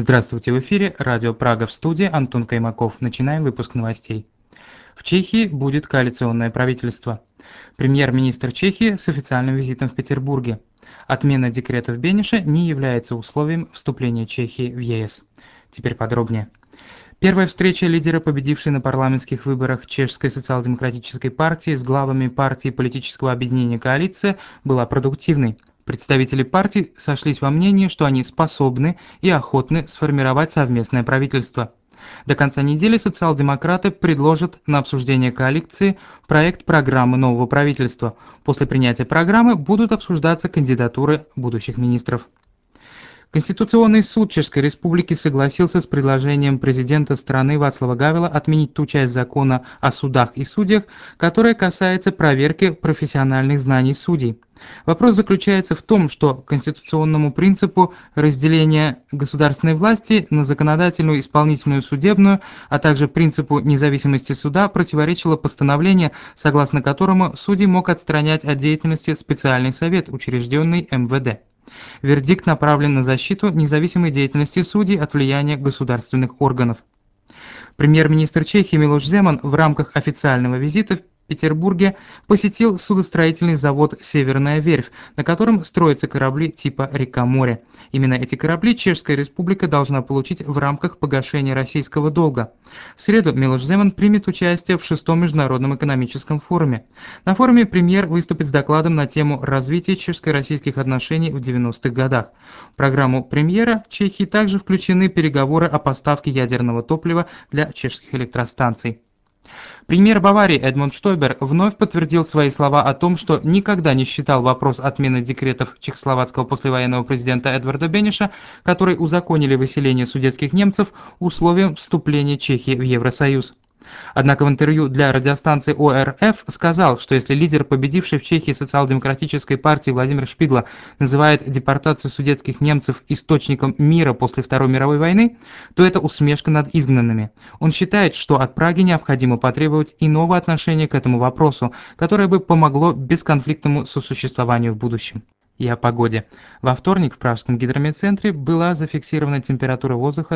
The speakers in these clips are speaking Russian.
Здравствуйте, в эфире Радио Прага, в студии Антон Каймаков. Начинаем выпуск новостей. В Чехии будет коалиционное правительство. Премьер-министр Чехии с официальным визитом в Петербурге. Отмена декретов Бениша не является условием вступления Чехии в ЕС. Теперь подробнее. Первая встреча лидера, победившей на парламентских выборах Чешской социал-демократической партии с главами партии политического объединения «Коалиция» была продуктивной. Представители партий сошлись во мнении, что они способны и охотны сформировать совместное правительство. До конца недели социал-демократы предложат на обсуждение коалиции проект программы нового правительства. После принятия программы будут обсуждаться кандидатуры будущих министров. Конституционный суд Чешской Республики согласился с предложением президента страны Václava Гавела отменить ту часть закона о судах и судьях, которая касается проверки профессиональных знаний судей. Вопрос заключается в том, что конституционному принципу разделения государственной власти на законодательную, исполнительную, судебную, а также принципу независимости суда противоречило постановление, согласно которому судей мог отстранять от деятельности специальный совет, учрежденный МВД. Вердикт направлен на защиту независимой деятельности судей от влияния государственных органов. Премьер-министр Чехии Милош Земан в рамках официального визита в Петербурге посетил судостроительный завод «Северная верфь», на котором строятся корабли типа «Река-море». Именно эти корабли Чешская Республика должна получить в рамках погашения российского долга. В среду Милош Земан примет участие в 6-м международном экономическом форуме. На форуме премьер выступит с докладом на тему развития чешско-российских отношений в 90-х годах. В программу премьера Чехии также включены переговоры о поставке ядерного топлива для чешских электростанций. Премьер Баварии Эдмунд Штойбер вновь подтвердил свои слова о том, что никогда не считал вопрос отмены декретов чехословацкого послевоенного президента Эдварда Бениша, которые узаконили выселение судетских немцев, условием вступления Чехии в Евросоюз. Однако в интервью для радиостанции ОРФ сказал, что если лидер, победившей в Чехии социал-демократической партии Владимир Шпидла, называет депортацию судетских немцев источником мира после Второй мировой войны, то это усмешка над изгнанными. Он считает, что от Праги необходимо потребовать иного отношения к этому вопросу, которое бы помогло бесконфликтному сосуществованию в будущем. И о погоде. Во вторник в Пражском гидрометцентре была зафиксирована температура воздуха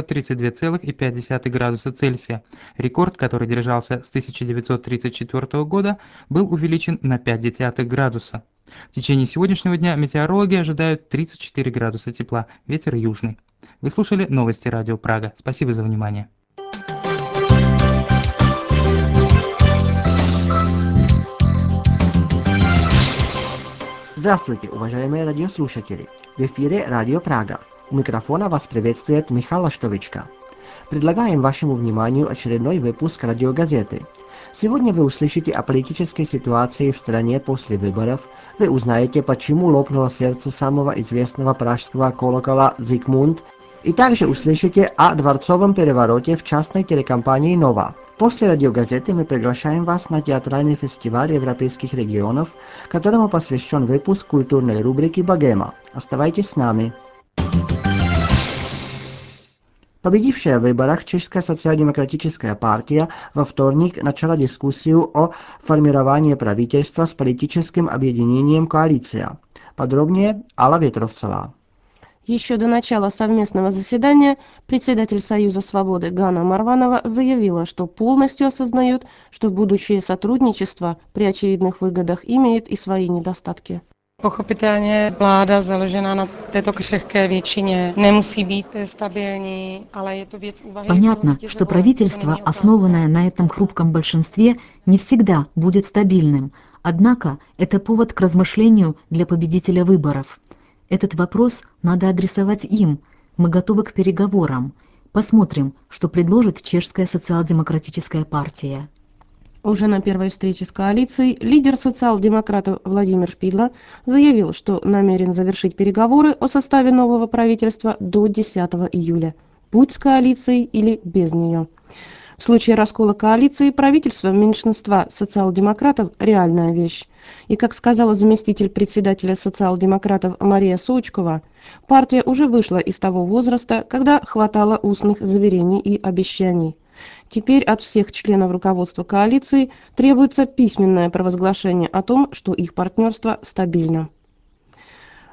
32,5 градуса Цельсия. Рекорд, который держался с 1934 года, был увеличен на 0,5 градуса. В течение сегодняшнего дня метеорологи ожидают 34 градуса тепла, ветер южный. Вы слушали новости Радио Прага. Спасибо за внимание. Здравствуйте, уважаемые радиослушатели! В эфире Радио Прага. У микрофона вас приветствует Михаил Лаштовичка. Предлагаем вашему вниманию очередной выпуск радиогазеты. Сегодня вы услышите о политической ситуации в стране после выборов, вы узнаете, почему лопнуло сердце самого известного пражского колокола Зигмунд, и также услышите о дворцовом перевороте в частной телекомпании «Нова». После радиогазеты мы приглашаем вас на театральный фестиваль европейских регионов, которому посвящен выпуск культурной рубрики «Богема». Оставайтесь с нами. Победившая в выборах Чешская социал-демократическая партия во вторник начала дискуссию о формировании правительства с политическим объединением «Коалиция». Подробнее Алла Ветровцева. Еще до начала совместного заседания председатель Союза свободы Гана Марванова заявила, что полностью осознает, что будущее сотрудничество при очевидных выгодах имеет и свои недостатки. Pochopitelně vláda založená na této křehké většině nemusí být stabilní, ale je to věc úvahy. Понятно, что правительство, основанное на этом хрупком большинстве, не всегда будет стабильным. Однако это повод к размышлению для победителя выборов. Этот вопрос надо адресовать им. Мы готовы к переговорам. Посмотрим, что предложит Чешская социал-демократическая партия. Уже на первой встрече с коалицией лидер социал-демократов Владимир Шпидла заявил, что намерен завершить переговоры о составе нового правительства до 10 июля. Будь с коалицией или без нее. В случае раскола коалиции правительство меньшинства социал-демократов – реальная вещь. И, как сказала заместитель председателя социал-демократов Мария Сочкова, партия уже вышла из того возраста, когда хватало устных заверений и обещаний. Теперь от всех членов руководства коалиции требуется письменное провозглашение о том, что их партнерство стабильно.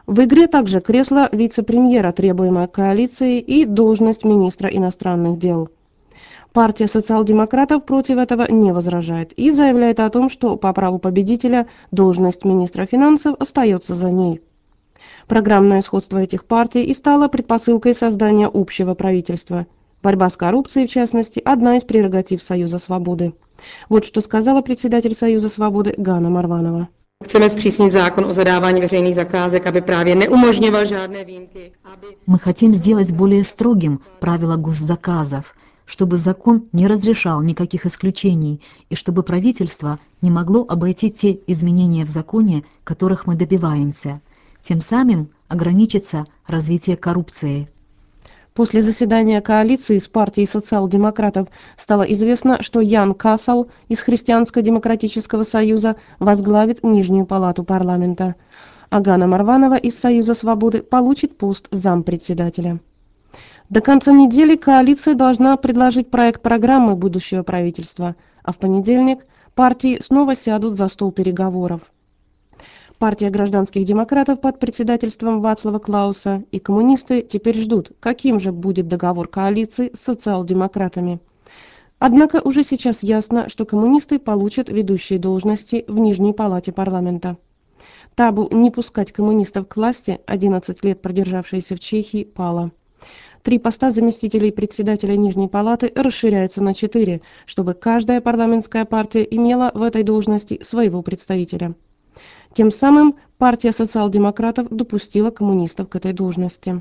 В игре также кресло вице-премьера, требуемое коалицией, и должность министра иностранных дел. Партия социал-демократов против этого не возражает и заявляет о том, что по праву победителя должность министра финансов остается за ней. Программное сходство этих партий и стало предпосылкой создания общего правительства. Борьба с коррупцией, в частности, одна из prerogатив Союза Свободы. Вот что сказала председатель Союза Свободы Гана Марванова. Chceme zpřísnit zákon o zadávání veřejných zakázek, aby právě neumožňoval žádné výjimky. Мы хотим сделать более строгим правила госзаказов, чтобы закон не разрешал никаких исключений и чтобы правительство не могло обойти те изменения в законе, которых мы добиваемся. Тем самым ограничится развитие коррупции. После заседания коалиции с партией социал-демократов стало известно, что Ян Касал из Христианско-демократического союза возглавит Нижнюю палату парламента, а Гана Марванова из Союза Свободы получит пост зампредседателя. До конца недели коалиция должна предложить проект программы будущего правительства, а в понедельник партии снова сядут за стол переговоров. Партия гражданских демократов под председательством Вацлава Клауса и коммунисты теперь ждут, каким же будет договор коалиции с социал-демократами. Однако уже сейчас ясно, что коммунисты получат ведущие должности в Нижней палате парламента. Табу не пускать коммунистов к власти, 11 лет продержавшиеся в Чехии, пало. 3 поста заместителей председателя Нижней палаты расширяются на 4, чтобы каждая парламентская партия имела в этой должности своего представителя. Тем самым партия социал-демократов допустила коммунистов к этой должности.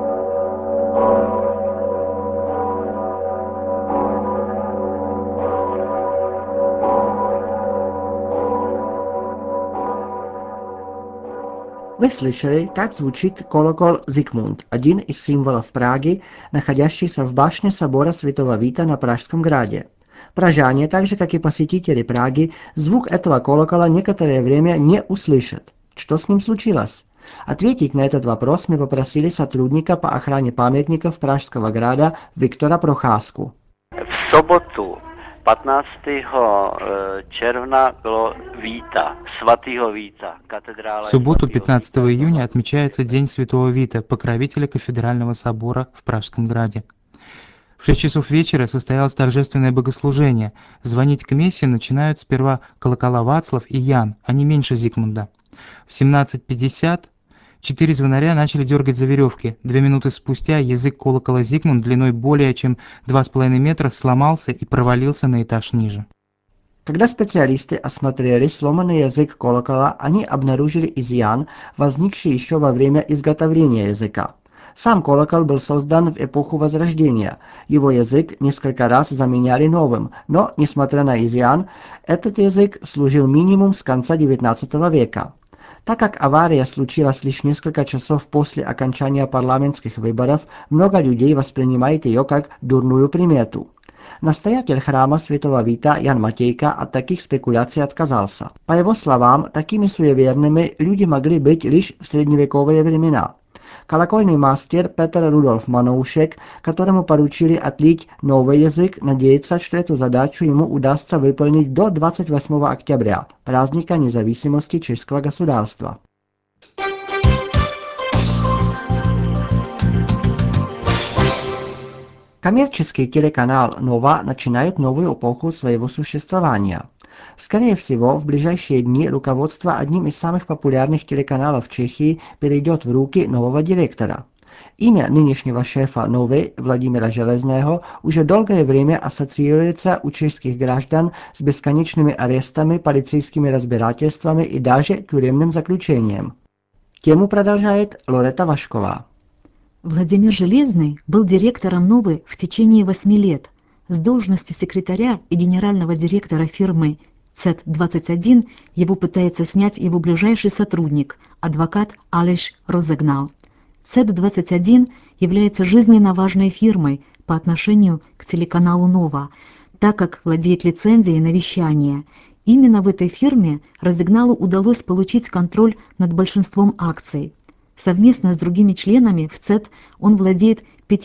Вы слышали, как звучит колокол Зигмунд, один из символов Праги, находящийся в башне собора Святого Вита на Пражском граде. Пражане, так же как и посетители Праги, звук этого колокола некоторое время не услышат. Что с ним случилось? Ответить на этот вопрос мы попросили сотрудника по охране памятников Пражского града Viktora Procházku. V sobotu 15. června bylo Víta, svatého Víta, катедrála. В субботу, 15 июня, отмечается День Святого Вита, покровителя кафедрального собора в Пражском граде. В 6 часов вечера состоялось торжественное богослужение. Звонить к мессе начинают сперва колокола Вацлав и Ян, а не меньше Зигмунда. В 17:50 4 звонаря начали дергать за веревки. 2 минуты спустя язык колокола Зигмунд длиной более чем 2,5 метра сломался и провалился на этаж ниже. Когда специалисты осмотрели сломанный язык колокола, они обнаружили изъян, возникший еще во время изготовления языка. Сам колокол был создан в эпоху Возрождения. Его язык несколько раз заменяли новым, но, несмотря на изъян, этот язык служил минимум с конца XIX века. Так как авария случилась лишь несколько часов после окончания парламентских выборов, много людей воспринимает ее как дурную примету. Настоятель храма Святого Вита Jan Matějka от таких спекуляций отказался. По его словам, такими суеверными люди могли быть лишь в средневековые времена. Колокольный мастер Petr Rudolf Manoušek, которому поручили отлить новый язык, надеется, что эту задачу ему удастся выполнить до 28 октября, праздника независимости чешского государства. Коммерческий телеканал «Нова» начинает новую эпоху своего существования. Скорее всего, в ближайшие дни руководство одним из самых популярных телеканалов Чехии перейдет в руки нового директора. Имя нынешнего шефа «Novy» Владимира Железného уже долгое время ассоциируется у чешских граждан с бесконечными арестами, полицейскими разбирательствами и даже тюремным заключением. Тему продолжает Лорета Vašková. Владимир Железный был директором «Новы» в течение 8 лет. С должности секретаря и генерального директора фирмы CET21 его пытается снять его ближайший сотрудник, адвокат Алеш Розегнал. CET21 является жизненно важной фирмой по отношению к телеканалу «Нова», так как владеет лицензией на вещание. Именно в этой фирме Розегналу удалось получить контроль над большинством акций. Совместно с другими членами в ЦЕТ он владеет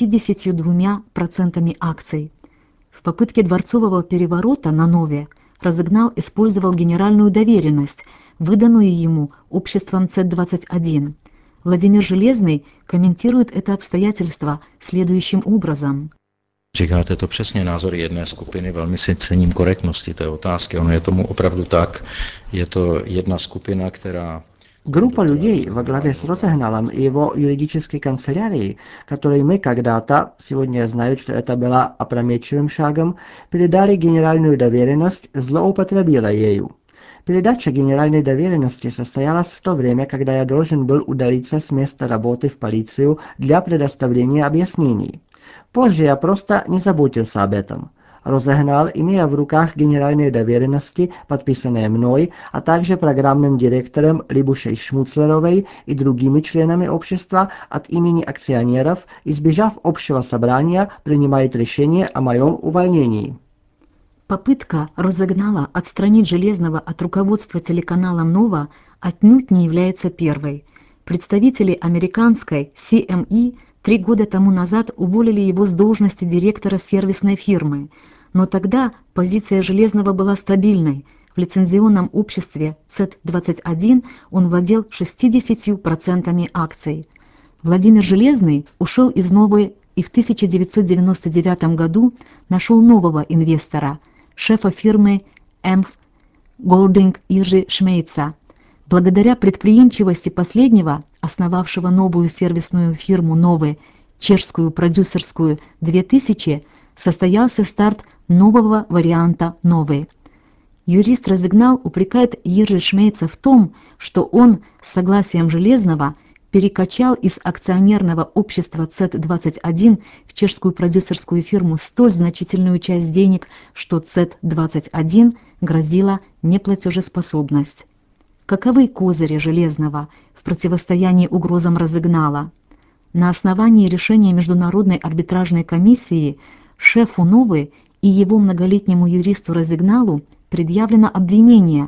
52% акций. В попытке дворцового переворота на Нове Розегнал использовал генеральную доверенность, выданную ему обществом ЦЕТ-21. Владимир Железный комментирует это обстоятельство следующим образом. Říkáte to přesně, názor jedné skupiny, velmi si cením korektnosti té otázky. Ono je tomu opravdu tak. Je to jedna skupina, která... Группа людей во главе с Розегналом и его юридической канцелярией, которые мы когда-то, сегодня знают, что это было опрометчивым шагом, передали генеральную доверенность, злоупотребила ею. Передача генеральной доверенности состоялась в то время, когда я должен был удалиться с места работы в полицию для предоставления объяснений. Позже я просто не заботился об этом. Розегнал, имея в руках генеральные доверенности, подписанные мной, а также программным директором Либушей Шмуцлеровой и другими членами общества от имени акционеров, избежав общего собрания, принимает решение о моем увольнении. Попытка Розегнала отстранить Железного от руководства телеканалом «Нова» отнюдь не является первой. Представители американской CME 3 года тому назад уволили его с должности директора сервисной фирмы, но тогда позиция Железного была стабильной. В лицензионном обществе Z21 он владел 60% акций. Владимир Железный ушел из «Новой» и в 1999 году нашел нового инвестора, шефа фирмы МФ Голдинг Иржи Шмейца. Благодаря предприимчивости последнего, основавшего новую сервисную фирму «Новы», чешскую продюсерскую 2000, состоялся старт нового варианта «Новы». Юрист Розегнал упрекает Иржи Шмейца в том, что он с согласием Железного перекачал из акционерного общества Z21 в чешскую продюсерскую фирму столь значительную часть денег, что Z21 грозила неплатежеспособность. Каковы козыри Железного в противостоянии угрозам Розегнала? На основании решения Международной арбитражной комиссии шефу «Новы» и его многолетнему юристу Розегналу предъявлено обвинение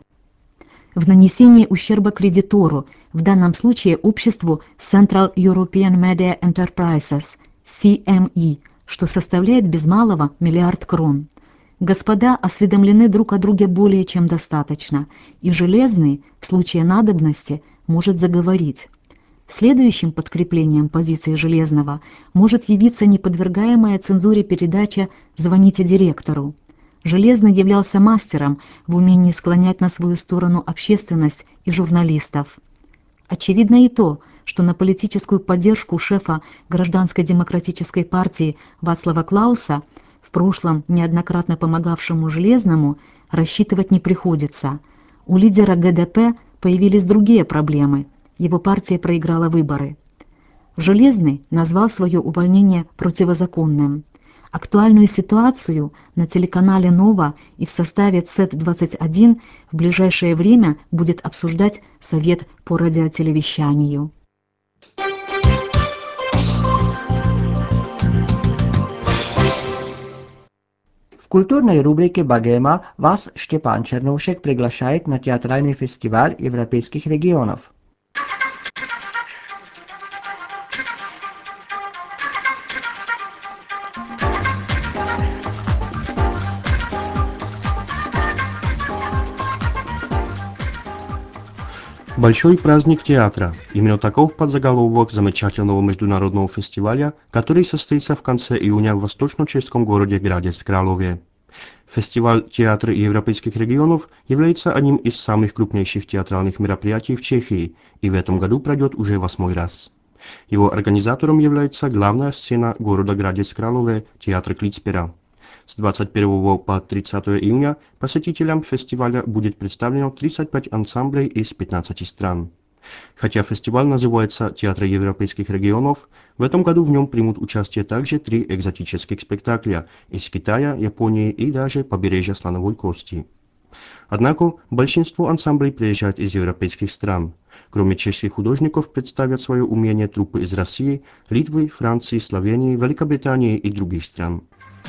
в нанесении ущерба кредитору, в данном случае обществу Central European Media Enterprises, CME, что составляет без малого 1 миллиард крон. Господа осведомлены друг о друге более чем достаточно, и Железный в случае надобности может заговорить. Следующим подкреплением позиции Железного может явиться неподвергаемая цензуре передача «Звоните директору». Железный являлся мастером в умении склонять на свою сторону общественность и журналистов. Очевидно и то, что на политическую поддержку шефа Гражданской демократической партии Вацлава Клауса, в прошлом неоднократно помогавшему Железному, рассчитывать не приходится. У лидера ГДП появились другие проблемы. Его партия проиграла выборы. Железный назвал свое увольнение противозаконным. Актуальную ситуацию на телеканале «Нова» и в составе Z21 в ближайшее время будет обсуждать Совет по радиотелевещанию. В культурной рубрике «Богема» вас Штепан Черноушек приглашает на театральный фестиваль европейских регионов. Большой праздник театра. Именно таков подзаголовок замечательного международного фестиваля, который состоится в конце июня в восточно-чешском городе Градец Крálové. Фестиваль «Театр европейских регионов» является одним из самых крупнейших театральных мероприятий в Чехии и в этом году пройдет уже 8-й раз. Его организатором является главная сцена города Градец Крálové театр Klíčpera. С 21 по 30 июня посетителям фестиваля будет представлено 35 ансамблей из 15 стран. Хотя фестиваль называется «Театр европейских регионов», в этом году в нем примут участие также 3 экзотических спектакля из Китая, Японии и даже побережья Слоновой Кости. Однако большинство ансамблей приезжают из европейских стран. Кроме чешских художников представят свое умение труппы из России, Литвы, Франции, Словении, Великобритании и других стран.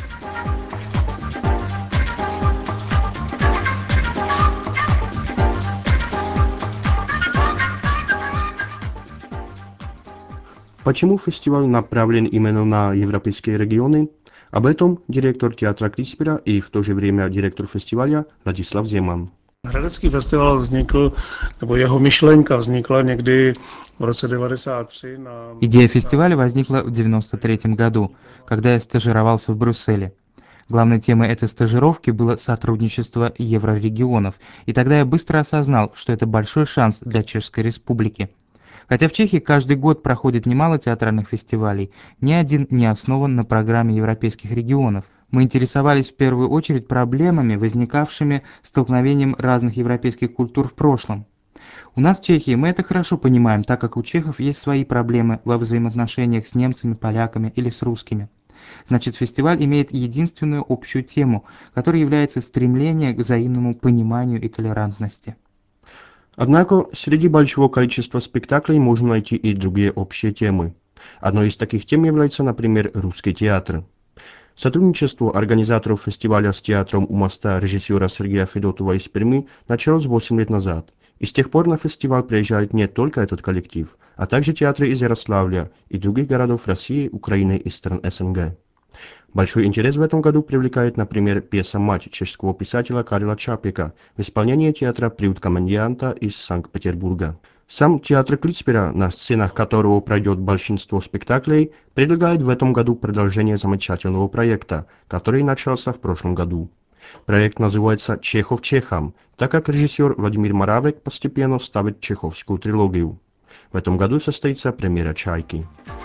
Почему фестиваль направлен именно на европейские регионы? Об этом директор театра Klíčpera и в то же время директор фестиваля Лadislav Zeman. Hradecký festival vznikl, nebo jeho myšlenka vznikla někdy v roce 93. Идея фестиваля возникла в 1993 году, когда я стажировался в Брюсселе. Главной темой этой стажировки было сотрудничество еврорегионов, и тогда я быстро осознал, что это большой шанс для Чешской Республики. Хотя в Чехии каждый год проходит немало театральных фестивалей, ни один не основан на программе европейских регионов. Мы интересовались в первую очередь проблемами, возникавшими столкновением разных европейских культур в прошлом. У нас в Чехии мы это хорошо понимаем, так как у чехов есть свои проблемы во взаимоотношениях с немцами, поляками или с русскими. Значит, фестиваль имеет единственную общую тему, которая является стремление к взаимному пониманию и толерантности. Однако, среди большого количества спектаклей можно найти и другие общие темы. Одной из таких тем является, например, русский театр. Сотрудничество организаторов фестиваля с театром у моста режиссера Сергея Федотова из Перми началось 8 лет назад. И с тех пор на фестиваль приезжает не только этот коллектив, а также театры из Ярославля и других городов России, Украины и стран СНГ. Большой интерес в этом году привлекает, например, пьеса «Мать» чешского писателя Карла Чапека в исполнении театра «Приют комедианта» из Санкт-Петербурга. Сам театр Клицпера, на сценах которого пройдет большинство спектаклей, предлагает в этом году продолжение замечательного проекта, который начался в прошлом году. Проект называется «Чехов Чехам», так как режиссер Владимир Моравек постепенно ставит чеховскую трилогию. В этом году состоится премьера «Чайки».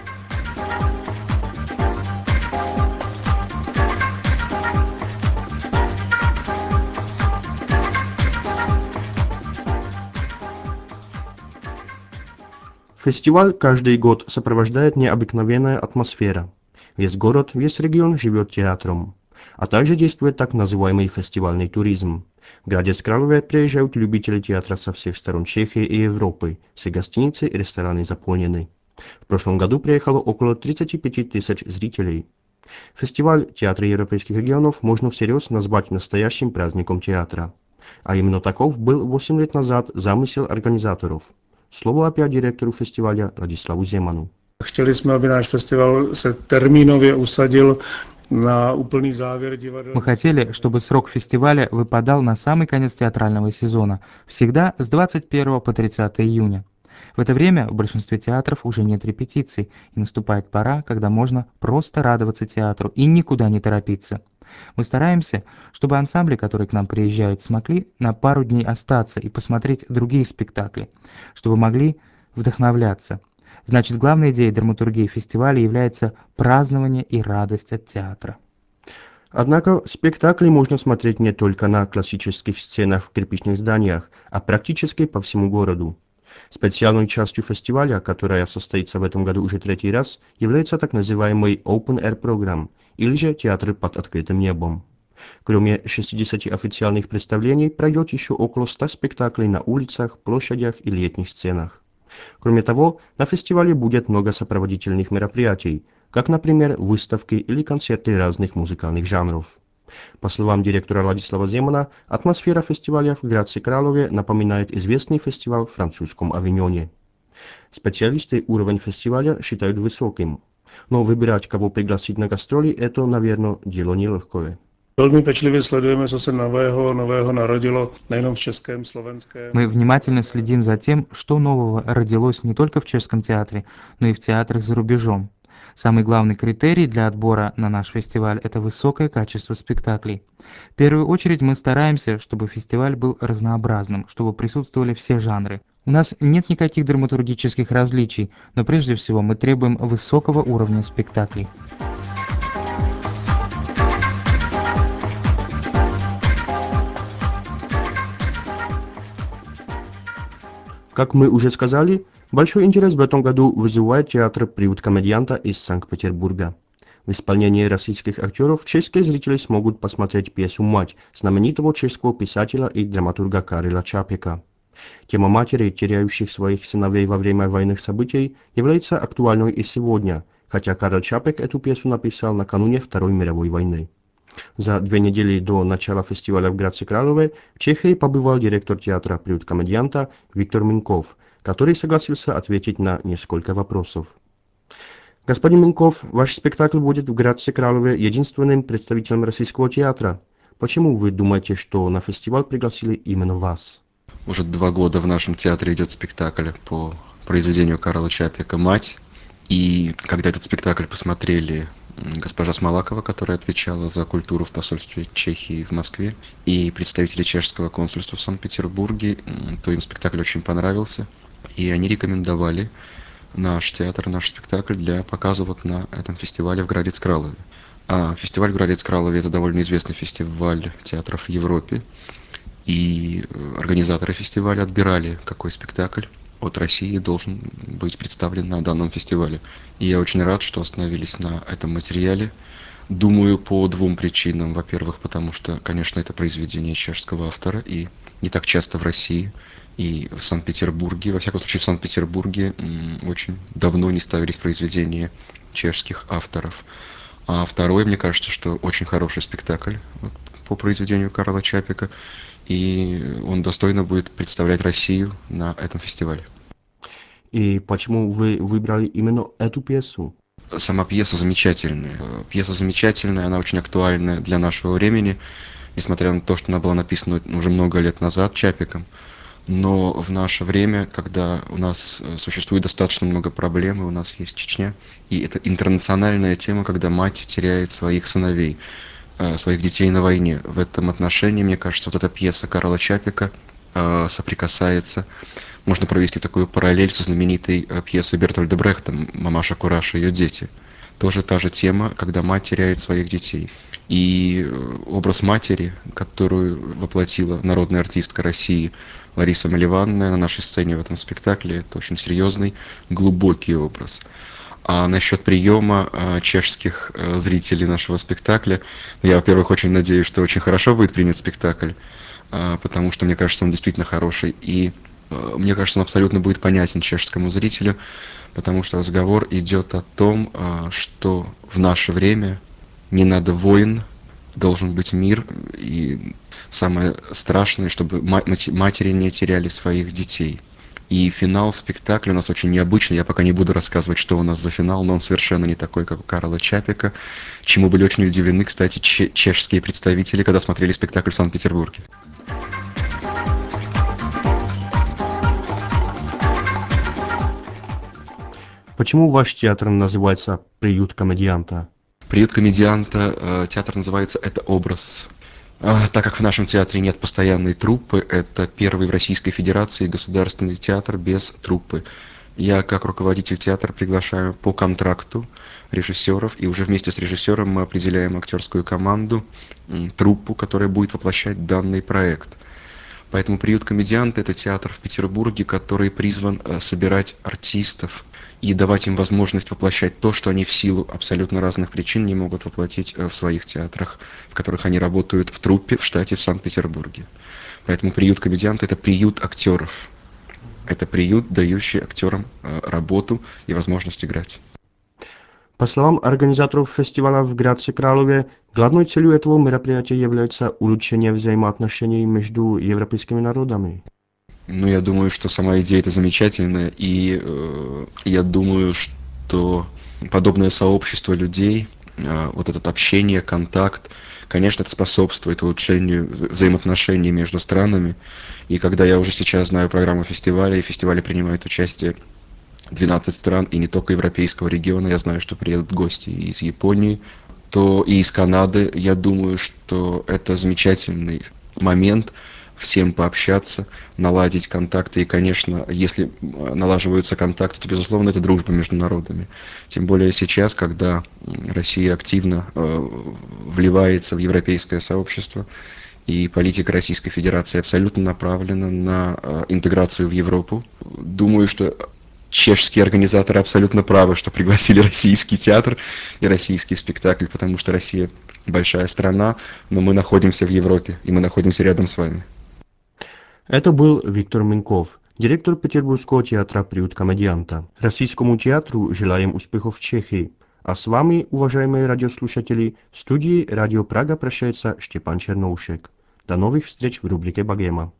Фестиваль каждый год сопровождает необыкновенная атмосфера. Весь город, весь регион живет театром. А также действует так называемый фестивальный туризм. В Градец Крálové приезжают любители театра со всех сторон Чехии и Европы, все гостиницы и рестораны заполнены. В прошлом году приехало около 35 тысяч зрителей. Фестиваль «Театры европейских регионов» можно всерьез назвать настоящим праздником театра. А именно таков был 8 лет назад замысел организаторов. Slovo opět direktoru festivalu Ladislavu Zemanu. Chtěli jsme, aby náš festival se termínově usadil на úplný závěr divadel. Мы хотели, чтобы срок фестиваля выпадал на самый конец театрального сезона, всегда с 21 по 30 июня. В это время в большинстве театров уже нет репетиций, и наступает пора, когда можно просто радоваться театру и никуда не торопиться. Мы стараемся, чтобы ансамбли, которые к нам приезжают, смогли на пару дней остаться и посмотреть другие спектакли, чтобы могли вдохновляться. Значит, главной идеей драматургии фестиваля является празднование и радость от театра. Однако спектакли можно смотреть не только на классических сценах в кирпичных зданиях, а практически по всему городу. Специальной частью фестиваля, которая состоится в этом году уже третий раз, является так называемый Open Air программ, или же театр под открытым небом. Кроме 60 официальных представлений, пройдет еще около 100 спектаклей на улицах, площадях и летних сценах. Кроме того, на фестивале будет много сопроводительных мероприятий, как, например, выставки или концерты разных музыкальных жанров. По словам директора Лadislava Zemana, атмосфера фестиваля в Градце Крálové напоминает известный фестиваль в французском Авиньоне. Специалисты уровень фестиваля считают высоким, но выбирать, кого пригласить на гастроли, это, наверное, дело нелегкое. Velmi pečlivě sledujeme, co se nového narodilo nejenom v českém, slovenském. Мы внимательно следим за тем, что нового родилось не только в чешском театре, но и в театрах за рубежом. Самый главный критерий для отбора на наш фестиваль – это высокое качество спектаклей. В первую очередь мы стараемся, чтобы фестиваль был разнообразным, чтобы присутствовали все жанры. У нас нет никаких драматургических различий, но прежде всего мы требуем высокого уровня спектаклей. Как мы уже сказали, большой интерес в этом году вызывает театр «Приют комедианта» из Санкт-Петербурга. В исполнении российских актеров чешские зрители смогут посмотреть пьесу «Мать» знаменитого чешского писателя и драматурга Карла Чапека. Тема матери, теряющих своих сыновей во время военных событий, является актуальной и сегодня, хотя Карл Чапек эту пьесу написал накануне Второй мировой войны. За 2 недели до начала фестиваля в Градце Крálové в Чехии побывал директор театра «Приют комедианта» Виктор Минков, который согласился ответить на несколько вопросов. Господин Минков, ваш спектакль будет в Градце Крálové единственным представителем российского театра. Почему вы думаете, что на фестиваль пригласили именно вас? Уже 2 года в нашем театре идет спектакль по произведению Карла Чапека «Мать». И когда этот спектакль посмотрели госпожа Смолакова, которая отвечала за культуру в посольстве Чехии в Москве, и представители чешского консульства в Санкт-Петербурге, то им спектакль очень понравился. И они рекомендовали наш театр, наш спектакль для показа вот на этом фестивале в Градец-Кралове. А фестиваль в Градец-Кралове — это довольно известный фестиваль театров в Европе. И организаторы фестиваля отбирали, какой спектакль от России должен быть представлен на данном фестивале. И я очень рад, что остановились на этом материале. Думаю, по 2 причинам. Во-первых, потому что, конечно, это произведение чешского автора, и не так часто в России и в Санкт-Петербурге, во всяком случае в Санкт-Петербурге, очень давно не ставились произведения чешских авторов. А второе, мне кажется, что очень хороший спектакль вот, по произведению Карла Чапека, и он достойно будет представлять Россию на этом фестивале. И почему вы выбрали именно эту пьесу? Сама пьеса замечательная. Пьеса замечательная, она очень актуальна для нашего времени, несмотря на то, что она была написана уже много лет назад Чапеком. Но в наше время, когда у нас существует достаточно много проблем, и у нас есть Чечня, и это интернациональная тема, когда мать теряет своих сыновей, своих детей на войне. В этом отношении, мне кажется, вот эта пьеса Карла Чапека соприкасается. Можно провести такую параллель со знаменитой пьесой Бертольда Брехта «Мамаша Кураж и ее дети». Тоже та же тема, когда мать теряет своих детей. И образ матери, которую воплотила народная артистка России Лариса Маливанная на нашей сцене в этом спектакле, это очень серьезный, глубокий образ. А насчет приема чешских зрителей нашего спектакля, я, во-первых, очень надеюсь, что очень хорошо будет принят спектакль, потому что, мне кажется, он действительно хороший. И мне кажется, он абсолютно будет понятен чешскому зрителю, потому что разговор идет о том, что в наше время не надо войн, должен быть мир, и самое страшное, чтобы матери не теряли своих детей. И финал спектакля у нас очень необычный. Я пока не буду рассказывать, что у нас за финал, но он совершенно не такой, как у Карла Чапека, чему были очень удивлены, кстати, чешские представители, когда смотрели спектакль в Санкт-Петербурге. Почему ваш театр называется «Приют комедианта»? Приют комедианта, театр называется «Это образ». Так как в нашем театре нет постоянной труппы, это первый в Российской Федерации государственный театр без труппы. Я, как руководитель театра, приглашаю по контракту режиссеров, и уже вместе с режиссером мы определяем актерскую команду, труппу, которая будет воплощать данный проект. Поэтому «Приют комедианта» — это театр в Петербурге, который призван собирать артистов и давать им возможность воплощать то, что они в силу абсолютно разных причин не могут воплотить в своих театрах, в которых они работают в труппе в штате в Санкт-Петербурге. Поэтому «Приют комедианта» — это приют актеров. Это приют, дающий актерам работу и возможность играть. По словам организаторов фестиваля в Градце Крálové, главной целью этого мероприятия является улучшение взаимоотношений между европейскими народами. Ну, я думаю, что сама идея это замечательная, и я думаю, что подобное сообщество людей, вот это общение, контакт, конечно, это способствует улучшению взаимоотношений между странами. И когда я уже сейчас знаю программу фестиваля, и в фестивале принимают участие 12 стран, и не только европейского региона, я знаю, что приедут гости из Японии, то и из Канады, я думаю, что это замечательный момент всем пообщаться, наладить контакты. И, конечно, если налаживаются контакты, то, безусловно, это дружба между народами. Тем более сейчас, когда Россия активно вливается в европейское сообщество, и политика Российской Федерации абсолютно направлена на интеграцию в Европу. Думаю, что чешские организаторы абсолютно правы, что пригласили российский театр и российский спектакль, потому что Россия большая страна, но мы находимся в Европе, и мы находимся рядом с вами. Это был Виктор Минков, директор Петербургского театра «Приют комедианта». Российскому театру желаем успехов в Чехии. А с вами, уважаемые радиослушатели, в студии Радио Прага прощается Штепан Черноушек. До новых встреч в рубрике «Богема».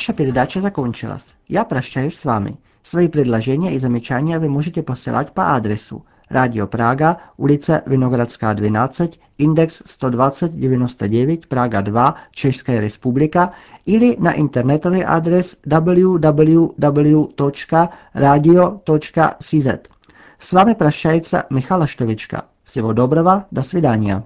Наша передача закончилась. Я прощаюсь с вами. Свои предложения и замечания вы можете посылать по адресу Radio Praga, ulice Vinogradská 12, index 12099, Praga 2, Česká republika, или на интернетовый адрес www.radio.cz. С вами прощается Михаил Штовичка. Всего доброго, до свидания.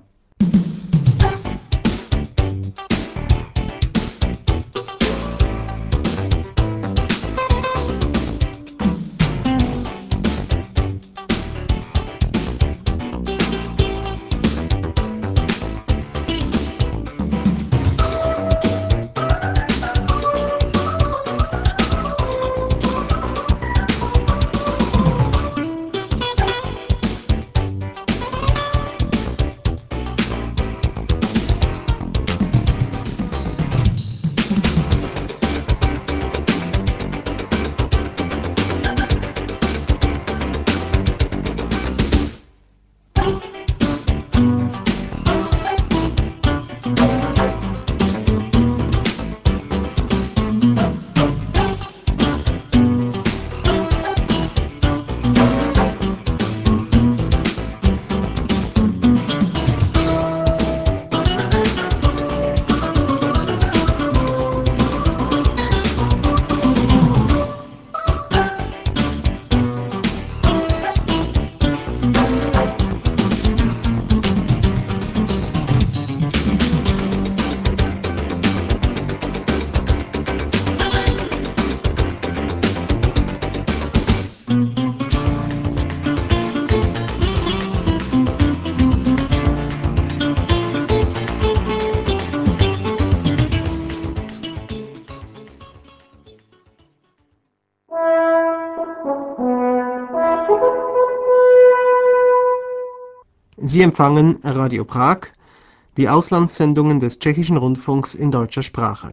Sie empfangen Radio Prag, die Auslandssendungen des Tschechischen Rundfunks in deutscher Sprache.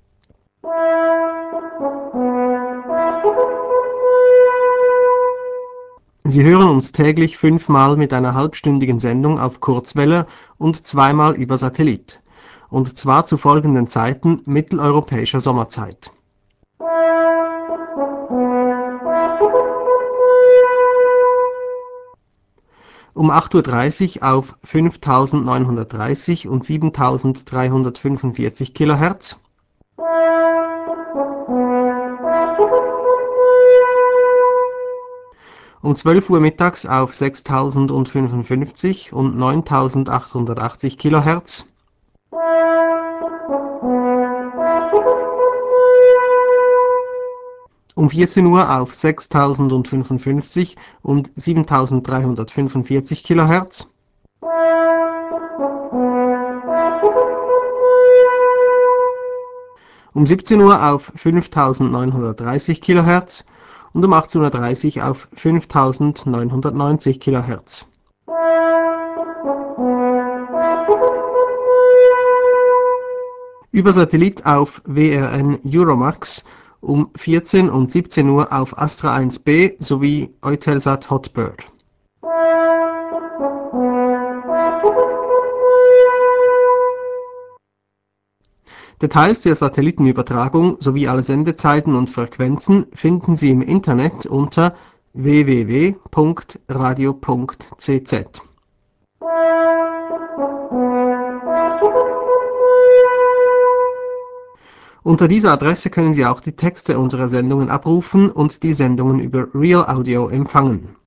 Sie hören uns täglich 5-mal mit einer halbstündigen Sendung auf Kurzwelle und 2-mal über Satellit. Und zwar zu folgenden Zeiten mitteleuropäischer Sommerzeit. Um 8:30 Uhr auf 5930 und 7345 kHz. Um 12 Uhr mittags auf 6055 und 9880 kHz. Um 14 Uhr auf 6055 und 7345 kHz. Um 17 Uhr auf 5930 kHz und um 18:30 Uhr auf 5990 kHz. Über Satellit auf WRN Euromax um 14 und 17 Uhr auf Astra 1B sowie Eutelsat Hotbird. Details der Satellitenübertragung sowie alle Sendezeiten und Frequenzen finden Sie im Internet unter www.radio.cz. Unter dieser Adresse können Sie auch die Texte unserer Sendungen abrufen und die Sendungen über Real Audio empfangen.